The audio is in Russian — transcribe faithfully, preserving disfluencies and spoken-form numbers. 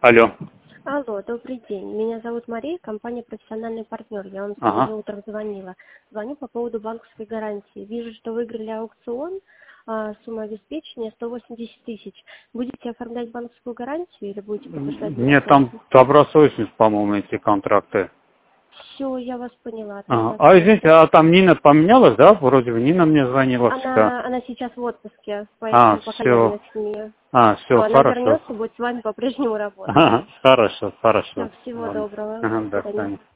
Алло. Алло, добрый день. Меня зовут Мария, компания «Профессиональный партнер». Я вам Ага. сегодня утром звонила. Звоню по поводу банковской гарантии. Вижу, что выиграли аукцион. а, Сумма обеспечения сто восемьдесят тысяч. Будете оформлять банковскую гарантию или будете подтверждать Нет, там безопасность? добросовестность, по-моему, эти контракты. Все, я вас поняла. Ага. Тогда А всё. извините, а там Нина поменялась, да? Вроде бы Нина мне звонила всегда. Она, она сейчас в отпуске, А, поэтому пока я все. не с ней. А, Все, все, она хорошо. вернется, будет с вами по-прежнему работать. Ага, хорошо, хорошо. Все, всего Ладно. доброго. Ага, До до свидания. свидания.